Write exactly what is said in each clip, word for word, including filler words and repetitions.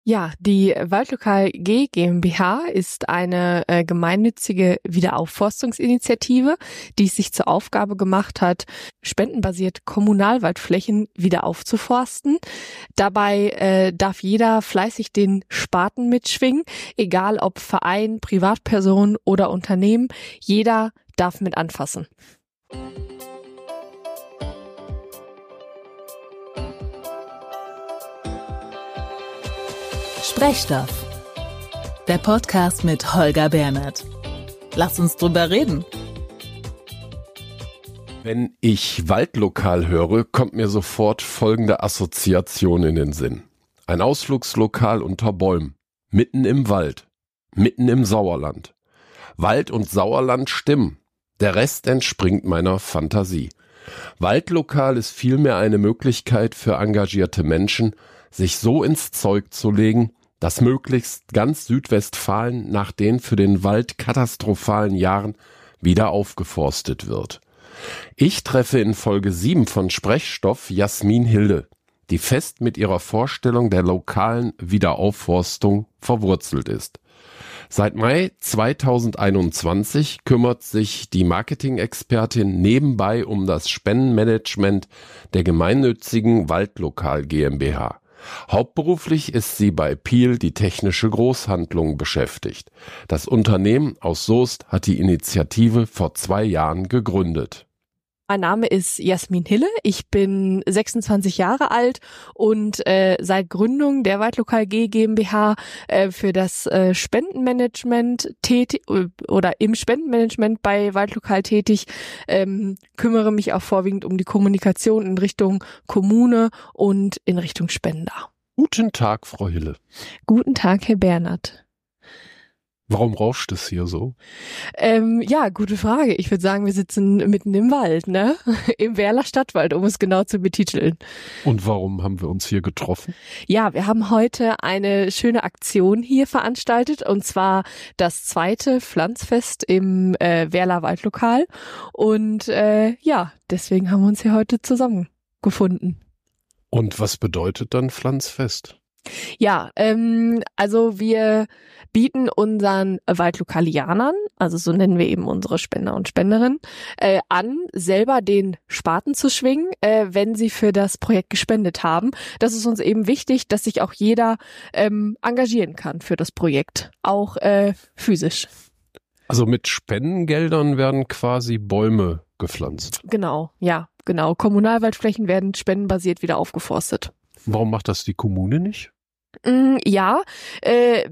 Ja, die Waldlokal G GmbH ist eine äh, gemeinnützige Wiederaufforstungsinitiative, die es sich zur Aufgabe gemacht hat, spendenbasiert Kommunalwaldflächen wieder aufzuforsten. Dabei äh, darf jeder fleißig den Spaten mitschwingen, egal ob Verein, Privatperson oder Unternehmen. Jeder darf mit anfassen. Sprechstoff, der Podcast mit Holger Bernert. Lass uns drüber reden. Wenn ich Waldlokal höre, kommt mir sofort folgende Assoziation in den Sinn. Ein Ausflugslokal unter Bäumen, mitten im Wald, mitten im Sauerland. Wald und Sauerland stimmen, der Rest entspringt meiner Fantasie. Waldlokal ist vielmehr eine Möglichkeit für engagierte Menschen, sich so ins Zeug zu legen, dass möglichst ganz Südwestfalen nach den für den Wald katastrophalen Jahren wieder aufgeforstet wird. Ich treffe in Folge sieben von Sprechstoff Jasmin Hilde, die fest mit ihrer Vorstellung der lokalen Wiederaufforstung verwurzelt ist. Seit Mai zweitausendeinundzwanzig kümmert sich die Marketing-Expertin nebenbei um das Spendenmanagement der gemeinnützigen Waldlokal GmbH. Hauptberuflich ist sie bei Piel, die technische Großhandlung, beschäftigt. Das Unternehmen aus Soest hat die Initiative vor zwei Jahren gegründet. Mein Name ist Jasmin Hille, ich bin sechsundzwanzig Jahre alt und äh, seit Gründung der Waldlokal G GmbH äh, für das äh, Spendenmanagement tätig oder im Spendenmanagement bei Waldlokal tätig, ähm, kümmere mich auch vorwiegend um die Kommunikation in Richtung Kommune und in Richtung Spender. Guten Tag, Frau Hille. Guten Tag, Herr Bernert. Warum rauscht es hier so? Ähm, ja, gute Frage. Ich würde sagen, wir sitzen mitten im Wald, ne? Im Werler Stadtwald, um es genau zu betiteln. Und warum haben wir uns hier getroffen? Ja, wir haben heute eine schöne Aktion hier veranstaltet, und zwar das zweite Pflanzfest im äh, Werler Waldlokal. Und äh, ja, deswegen haben wir uns hier heute zusammengefunden. Und was bedeutet dann Pflanzfest? Ja, ähm, also wir bieten unseren Waldlokalianern, also so nennen wir eben unsere Spender und Spenderinnen, äh, an, selber den Spaten zu schwingen, äh, wenn sie für das Projekt gespendet haben. Das ist uns eben wichtig, dass sich auch jeder ähm, engagieren kann für das Projekt, auch äh, physisch. Also mit Spendengeldern werden quasi Bäume gepflanzt. Genau, ja, genau. Kommunalwaldflächen werden spendenbasiert wieder aufgeforstet. Warum macht das die Kommune nicht? Mm, ja, äh,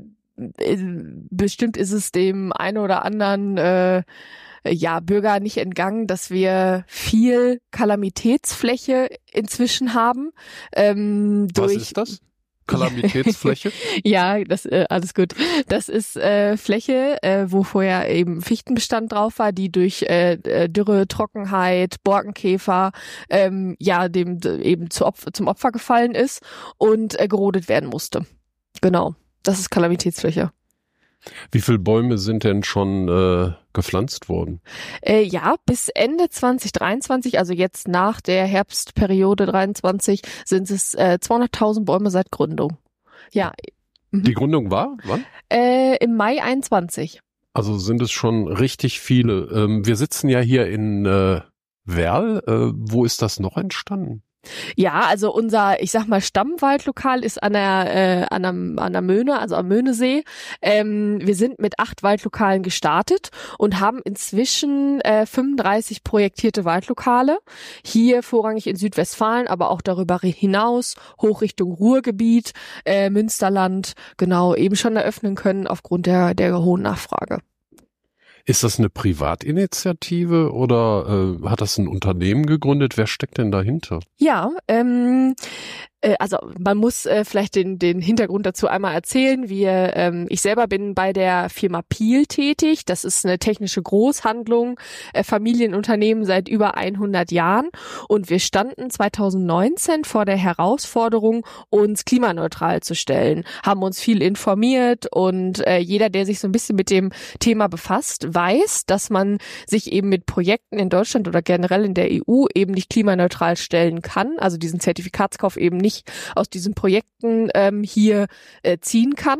bestimmt ist es dem einen oder anderen äh, ja, Bürger nicht entgangen, dass wir viel Kalamitätsfläche inzwischen haben. Ähm, durch Was ist das? Kalamitätsfläche? Ja, das äh, alles gut. Das ist äh, Fläche, äh, wo vorher eben Fichtenbestand drauf war, die durch äh, Dürre, Trockenheit, Borkenkäfer ähm, ja dem eben zu Opfer, zum Opfer gefallen ist und äh, gerodet werden musste. Genau, das ist Kalamitätsfläche. Wie viele Bäume sind denn schon äh, gepflanzt worden? Äh, ja, bis Ende zwanzig dreiundzwanzig, also jetzt nach der Herbstperiode dreiundzwanzig, sind es äh, zweihunderttausend Bäume seit Gründung. Ja. Mhm. Die Gründung war wann? Äh, im Mai einundzwanzig. Also sind es schon richtig viele. Ähm, wir sitzen ja hier in äh, Werl. Äh, wo ist das noch entstanden? Ja, also unser, ich sag mal, Stammwaldlokal ist an der, äh, an der, an der Möhne, also am Möhnesee. Ähm, wir sind mit acht Waldlokalen gestartet und haben inzwischen äh, fünfunddreißig projektierte Waldlokale. Hier vorrangig in Südwestfalen, aber auch darüber hinaus, hoch Richtung Ruhrgebiet, äh, Münsterland, genau, eben schon eröffnen können aufgrund der, der hohen Nachfrage. Ist das eine Privatinitiative oder äh, hat das ein Unternehmen gegründet? Wer steckt denn dahinter? Ja, ähm, äh, also man muss äh, vielleicht den den Hintergrund dazu einmal erzählen. Wir, ähm, ich selber bin bei der Firma Piel tätig. Das ist eine technische Großhandlung, äh, Familienunternehmen seit über hundert Jahren. Und wir standen zweitausendneunzehn vor der Herausforderung, uns klimaneutral zu stellen, haben uns viel informiert und äh, jeder, der sich so ein bisschen mit dem Thema befasst, weiß, dass man sich eben mit Projekten in Deutschland oder generell in der E U eben nicht klimaneutral stellen kann, also diesen Zertifikatskauf eben nicht nicht aus diesen Projekten ähm, hier äh, ziehen kann.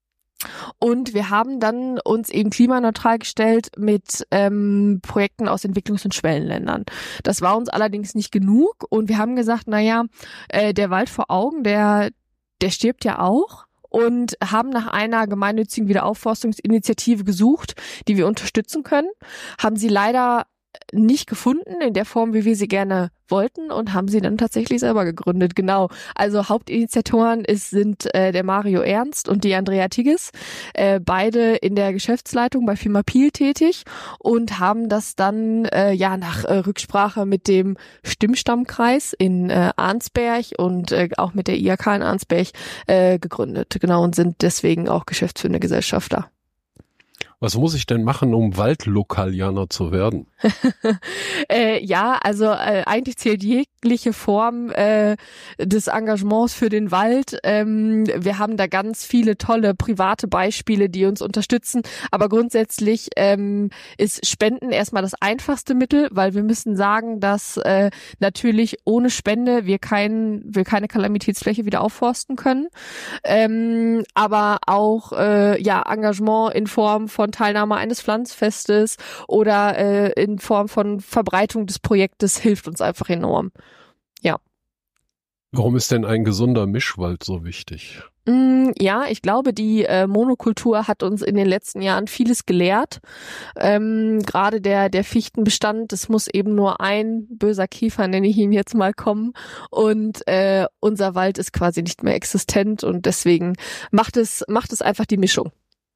Und wir haben dann uns eben klimaneutral gestellt mit ähm, Projekten aus Entwicklungs- und Schwellenländern. Das war uns allerdings nicht genug und wir haben gesagt, naja, äh, der Wald vor Augen, der, der stirbt ja auch. Und haben nach einer gemeinnützigen Wiederaufforstungsinitiative gesucht, die wir unterstützen können. Haben sie leider nicht gefunden in der Form, wie wir sie gerne wollten und haben sie dann tatsächlich selber gegründet. Genau. Also Hauptinitiatoren ist, sind äh, der Mario Ernst und die Andrea Tigges, äh, beide in der Geschäftsleitung bei Firma Piel tätig und haben das dann äh, ja nach äh, Rücksprache mit dem Stimmstammkreis in äh, Arnsberg und äh, auch mit der I H K in Arnsberg äh, gegründet. Genau, und sind deswegen auch geschäftsführende Gesellschafter. Was muss ich denn machen, um Waldlokalianer zu werden? äh, ja, also äh, eigentlich zählt jegliche Form äh, des Engagements für den Wald. Ähm, wir haben da ganz viele tolle private Beispiele, die uns unterstützen. Aber grundsätzlich ähm, ist Spenden erstmal das einfachste Mittel, weil wir müssen sagen, dass äh, natürlich ohne Spende wir, kein, wir keine Kalamitätsfläche wieder aufforsten können. Ähm, aber auch äh, ja Engagement in Form von Teilnahme eines Pflanzfestes oder äh, in Form von Verbreitung des Projektes hilft uns einfach enorm. Ja. Warum ist denn ein gesunder Mischwald so wichtig? Mm, ja, ich glaube, die äh, Monokultur hat uns in den letzten Jahren vieles gelehrt. Ähm, gerade der der Fichtenbestand, es muss eben nur ein böser Kiefer, nenne ich ihn jetzt mal, kommen und äh, unser Wald ist quasi nicht mehr existent und deswegen macht es macht es einfach die Mischung.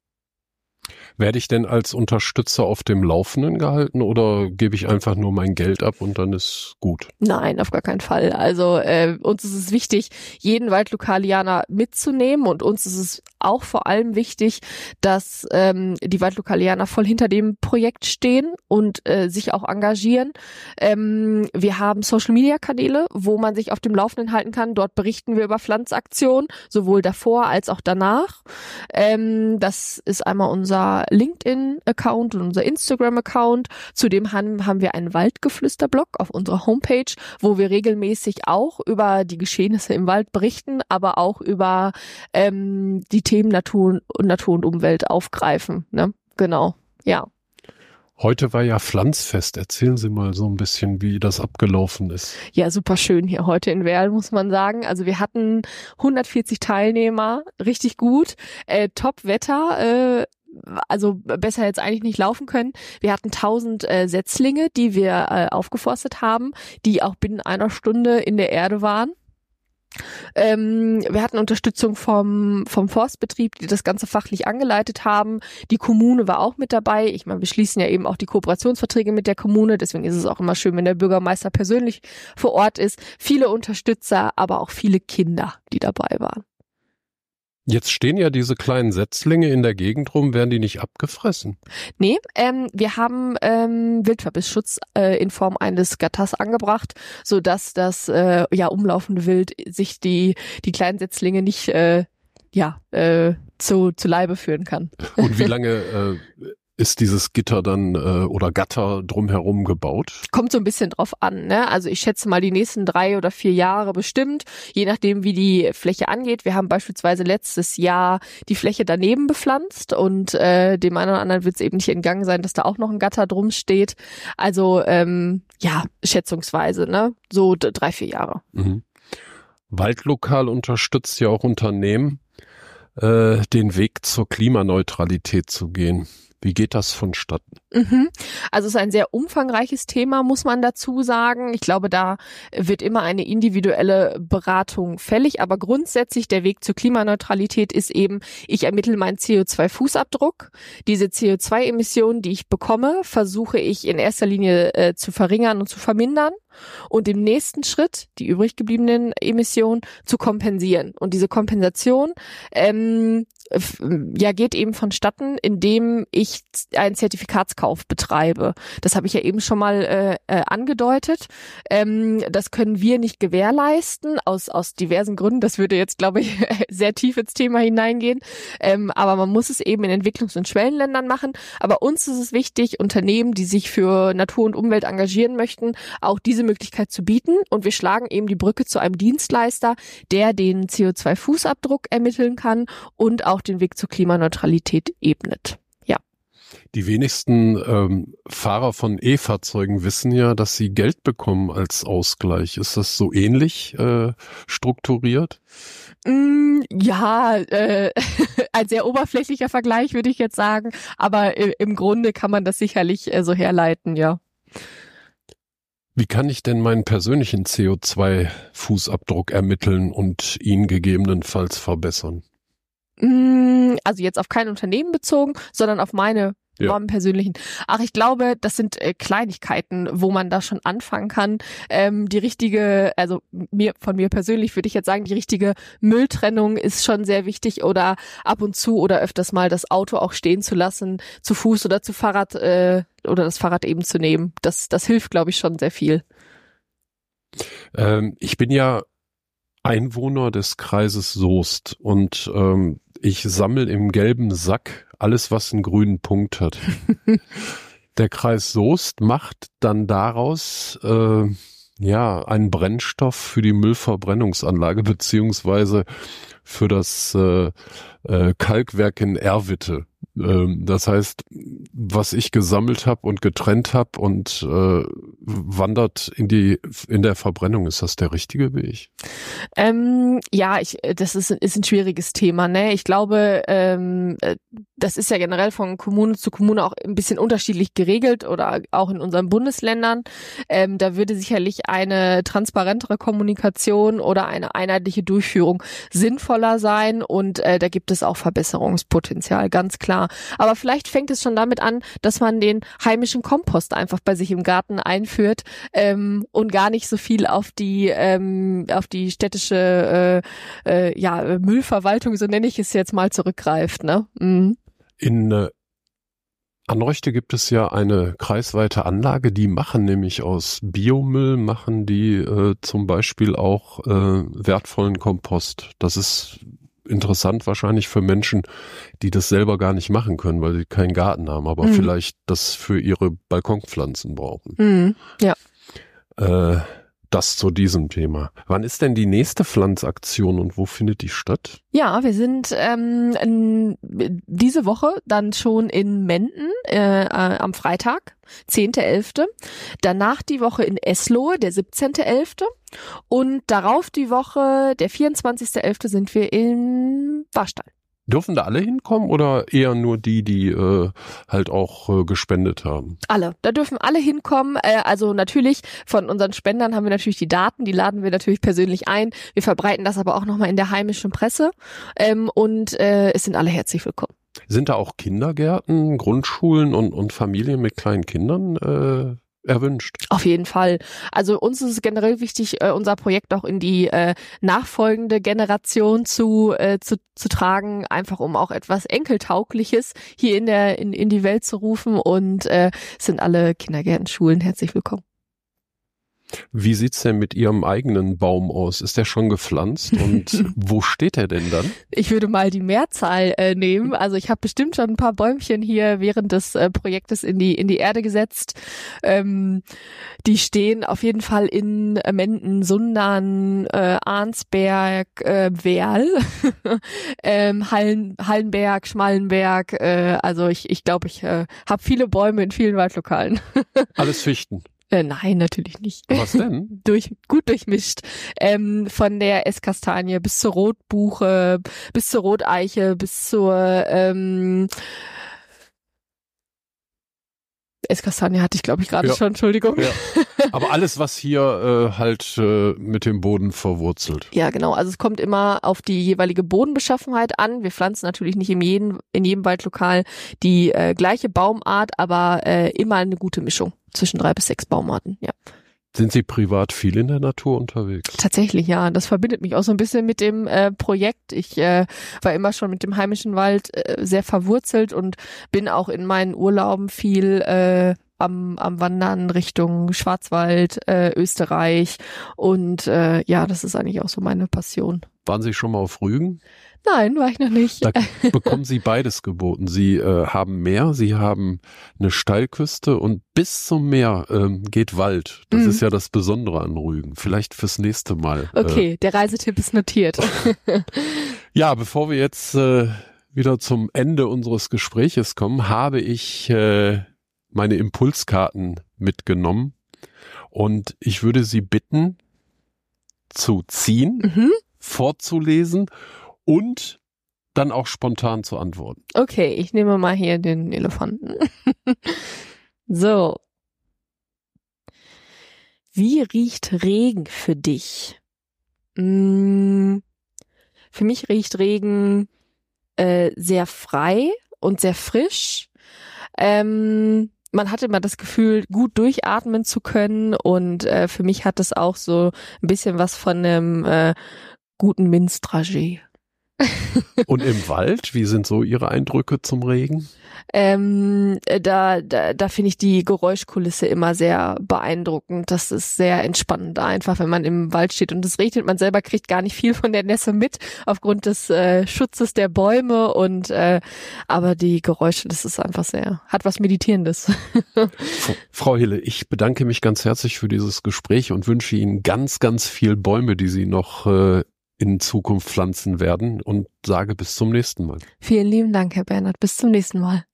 Werde ich denn als Unterstützer auf dem Laufenden gehalten oder gebe ich einfach nur mein Geld ab und dann ist gut? Nein, auf gar keinen Fall. Also äh, uns ist es wichtig, jeden Waldlokalianer mitzunehmen und uns ist es auch vor allem wichtig, dass ähm, die Waldlokalianer voll hinter dem Projekt stehen und äh, sich auch engagieren. Ähm, wir haben Social-Media-Kanäle, wo man sich auf dem Laufenden halten kann. Dort berichten wir über Pflanzaktionen, sowohl davor als auch danach. Ähm, das ist einmal unser LinkedIn-Account und unser Instagram-Account. Zudem haben, haben wir einen Waldgeflüster-Blog auf unserer Homepage, wo wir regelmäßig auch über die Geschehnisse im Wald berichten, aber auch über ähm, die Themen Natur, Natur und Umwelt aufgreifen. Ne? Genau, ja. Heute war ja Pflanzfest. Erzählen Sie mal so ein bisschen, wie das abgelaufen ist. Ja, super schön hier heute in Werl, muss man sagen. Also wir hatten hundertvierzig Teilnehmer, richtig gut, äh, Top-Wetter, äh, also besser jetzt eigentlich nicht laufen können. Wir hatten tausend äh, Setzlinge, die wir äh, aufgeforstet haben, die auch binnen einer Stunde in der Erde waren. Ähm, wir hatten Unterstützung vom vom Forstbetrieb, die das Ganze fachlich angeleitet haben. Die Kommune war auch mit dabei. Ich meine, wir schließen ja eben auch die Kooperationsverträge mit der Kommune. Deswegen ist es auch immer schön, wenn der Bürgermeister persönlich vor Ort ist. Viele Unterstützer, aber auch viele Kinder, die dabei waren. Jetzt stehen ja diese kleinen Setzlinge in der Gegend rum, werden die nicht abgefressen? Nee, ähm, wir haben ähm, Wildverbissschutz äh, in Form eines Gatters angebracht, sodass das äh, ja umlaufende Wild sich die die kleinen Setzlinge nicht äh, ja äh, zu zu Leibe führen kann. Und wie lange äh, ist dieses Gitter dann äh, oder Gatter drumherum gebaut? Kommt so ein bisschen drauf an, ne? Also ich schätze mal die nächsten drei oder vier Jahre bestimmt, je nachdem wie die Fläche angeht. Wir haben beispielsweise letztes Jahr die Fläche daneben bepflanzt und äh, dem einen oder anderen wird es eben nicht entgangen sein, dass da auch noch ein Gatter drum steht. Also ähm, ja, schätzungsweise, ne? So d- drei, vier Jahre. Mhm. Waldlokal unterstützt ja auch Unternehmen, äh, den Weg zur Klimaneutralität zu gehen. Wie geht das vonstatten? Mhm. Also es ist ein sehr umfangreiches Thema, muss man dazu sagen. Ich glaube, da wird immer eine individuelle Beratung fällig. Aber grundsätzlich der Weg zur Klimaneutralität ist eben, ich ermittle meinen C O zwei Fußabdruck. Diese C O zwei Emissionen, die ich bekomme, versuche ich in erster Linie äh, zu verringern und zu vermindern. Und im nächsten Schritt die übrig gebliebenen Emissionen zu kompensieren. Und diese Kompensation ähm, ja, geht eben vonstatten, indem ich einen Zertifikatskauf betreibe. Das habe ich ja eben schon mal äh, äh, angedeutet. Ähm, das können wir nicht gewährleisten, aus aus diversen Gründen. Das würde jetzt, glaube ich, sehr tief ins Thema hineingehen. Ähm, aber man muss es eben in Entwicklungs- und Schwellenländern machen. Aber uns ist es wichtig, Unternehmen, die sich für Natur und Umwelt engagieren möchten, auch diese Möglichkeit zu bieten. Und wir schlagen eben die Brücke zu einem Dienstleister, der den C O zwei Fußabdruck ermitteln kann und auch den Weg zur Klimaneutralität ebnet. Ja. Die wenigsten ähm, Fahrer von E-Fahrzeugen wissen ja, dass sie Geld bekommen als Ausgleich. Ist das so ähnlich äh, strukturiert? Mm, ja, äh, ein sehr oberflächlicher Vergleich, würde ich jetzt sagen. Aber äh, im Grunde kann man das sicherlich äh, so herleiten, ja. Wie kann ich denn meinen persönlichen C O zwei Fußabdruck ermitteln und ihn gegebenenfalls verbessern? Also jetzt auf kein Unternehmen bezogen, sondern auf meine ja. meinen persönlichen. Ach, ich glaube, das sind äh, Kleinigkeiten, wo man da schon anfangen kann. Ähm, die richtige, also mir von mir persönlich würde ich jetzt sagen, die richtige Mülltrennung ist schon sehr wichtig oder ab und zu oder öfters mal das Auto auch stehen zu lassen, zu Fuß oder zu Fahrrad äh, oder das Fahrrad eben zu nehmen. Das, das hilft, glaube ich, schon sehr viel. Ähm, ich bin ja Einwohner des Kreises Soest und ähm, ich sammle im gelben Sack alles, was einen grünen Punkt hat. Der Kreis Soest macht dann daraus äh, ja einen Brennstoff für die Müllverbrennungsanlage beziehungsweise für das äh, äh, Kalkwerk in Erwitte. Ähm, das heißt, was ich gesammelt habe und getrennt habe und äh, wandert in die in der Verbrennung. Ist das der richtige Weg? Ähm, ja, ich, das ist, ist ein schwieriges Thema. Ne, ich glaube, ähm, das ist ja generell von Kommune zu Kommune auch ein bisschen unterschiedlich geregelt oder auch in unseren Bundesländern. Ähm, da würde sicherlich eine transparentere Kommunikation oder eine einheitliche Durchführung sinnvoller sein und äh, da gibt es auch Verbesserungspotenzial, ganz klar. Aber vielleicht fängt es schon damit an, dass man den heimischen Kompost einfach bei sich im Garten einführt ähm, und gar nicht so viel auf die ähm, auf die städtische äh, äh, ja Müllverwaltung, so nenne ich es jetzt mal, zurückgreift. Ne? Mhm. In äh, Anreuchte gibt es ja eine kreisweite Anlage, die machen nämlich aus Biomüll, machen die äh, zum Beispiel auch äh, wertvollen Kompost. Das ist interessant wahrscheinlich für Menschen, die das selber gar nicht machen können, weil sie keinen Garten haben, aber mhm. vielleicht das für ihre Balkonpflanzen brauchen. Mhm. Ja. Äh, das zu diesem Thema. Wann ist denn die nächste Pflanzaktion und wo findet die statt? Ja, wir sind ähm, in, diese Woche dann schon in Menden äh, äh, am Freitag, zehnter elfter Danach die Woche in Eslohe, der siebzehnter elfter Und darauf die Woche, der vierundzwanzigster elfter sind wir in Warstein. Dürfen da alle hinkommen oder eher nur die, die äh, halt auch äh, gespendet haben? Alle. Da dürfen alle hinkommen. Äh, also natürlich, von unseren Spendern haben wir natürlich die Daten, die laden wir natürlich persönlich ein. Wir verbreiten das aber auch nochmal in der heimischen Presse ähm, und äh, es sind alle herzlich willkommen. Sind da auch Kindergärten, Grundschulen und, und Familien mit kleinen Kindern äh, erwünscht? Auf jeden Fall. Also uns ist es generell wichtig, äh, unser Projekt auch in die äh, nachfolgende Generation zu, äh, zu zu tragen, einfach um auch etwas Enkeltaugliches hier in der in, in die Welt zu rufen und äh, sind alle Kindergärten, Schulen herzlich willkommen. Wie sieht's denn mit Ihrem eigenen Baum aus? Ist der schon gepflanzt und wo steht er denn dann? Ich würde mal die Mehrzahl äh, nehmen. Also ich habe bestimmt schon ein paar Bäumchen hier während des äh, Projektes in die in die Erde gesetzt. Ähm, die stehen auf jeden Fall in äh, Menden, Sundern, äh, Arnsberg, äh, Werl, ähm, Hallen, Hallenberg, Schmallenberg. Äh, also ich ich glaube, ich äh, habe viele Bäume in vielen Waldlokalen. Alles Fichten. Äh, nein, natürlich nicht. Was denn? Durch, gut durchmischt. Ähm, von der Esskastanie bis zur Rotbuche, bis zur Roteiche, bis zur ähm, Esskastanie hatte ich, glaube ich, gerade ja. schon, Entschuldigung. Ja. Aber alles, was hier äh, halt äh, mit dem Boden verwurzelt. Ja, genau. Also es kommt immer auf die jeweilige Bodenbeschaffenheit an. Wir pflanzen natürlich nicht in jedem, in jedem Waldlokal die äh, gleiche Baumart, aber äh, immer eine gute Mischung zwischen drei bis sechs Baumarten, ja. Sind Sie privat viel in der Natur unterwegs? Tatsächlich, ja. Das verbindet mich auch so ein bisschen mit dem äh, Projekt. Ich äh, war immer schon mit dem heimischen Wald äh, sehr verwurzelt und bin auch in meinen Urlauben viel äh, am, am Wandern Richtung Schwarzwald, äh, Österreich. Und äh, ja, das ist eigentlich auch so meine Passion. Waren Sie schon mal auf Rügen? Nein, war ich noch nicht. Da bekommen Sie beides geboten. Sie äh, haben Meer, Sie haben eine Steilküste und bis zum Meer ähm, geht Wald. Das mm. ist ja das Besondere an Rügen. Vielleicht fürs nächste Mal. Okay, äh, der Reisetipp ist notiert. Ja, bevor wir jetzt äh, wieder zum Ende unseres Gespräches kommen, habe ich äh, meine Impulskarten mitgenommen und ich würde Sie bitten, zu ziehen, mhm. vorzulesen und dann auch spontan zu antworten. Okay, ich nehme mal hier den Elefanten. So. Wie riecht Regen für dich? Hm, für mich riecht Regen äh, sehr frei und sehr frisch. Ähm, man hat immer das Gefühl, gut durchatmen zu können und äh, für mich hat es auch so ein bisschen was von einem äh, guten Minzdragé. Und im Wald, wie sind so Ihre Eindrücke zum Regen? Ähm, da da, da finde ich die Geräuschkulisse immer sehr beeindruckend. Das ist sehr entspannend einfach, wenn man im Wald steht und es regnet. Man selber kriegt gar nicht viel von der Nässe mit, aufgrund des äh, Schutzes der Bäume. Und äh, aber die Geräusche, das ist einfach sehr, hat was Meditierendes. Frau Hille, ich bedanke mich ganz herzlich für dieses Gespräch und wünsche Ihnen ganz, ganz viel Bäume, die Sie noch äh, in Zukunft pflanzen werden und sage bis zum nächsten Mal. Vielen lieben Dank, Herr Bernhard. Bis zum nächsten Mal.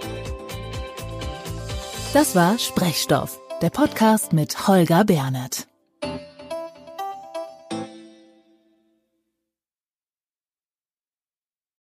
Das war Sprechstoff, der Podcast mit Holger Bernhard.